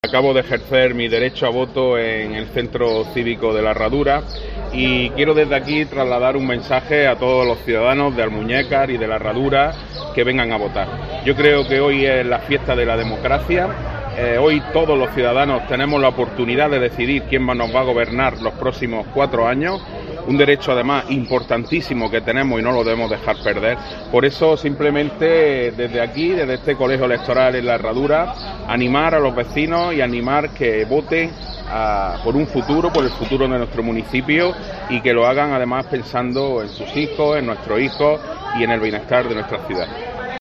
Acabo de ejercer mi derecho a voto en el Centro Cívico de la Herradura y quiero desde aquí trasladar un mensaje a todos los ciudadanos de Almuñécar y de la Herradura que vengan a votar. Yo creo que hoy es la fiesta de la democracia. Hoy todos los ciudadanos tenemos la oportunidad de decidir quién nos va a gobernar los próximos 4 años, un derecho además importantísimo que tenemos y no lo debemos dejar perder. Por eso simplemente desde aquí, desde este colegio electoral en la Herradura, animar a los vecinos y animar que voten por un futuro, por el futuro de nuestro municipio y que lo hagan además pensando en sus hijos, en nuestros hijos y en el bienestar de nuestra ciudad.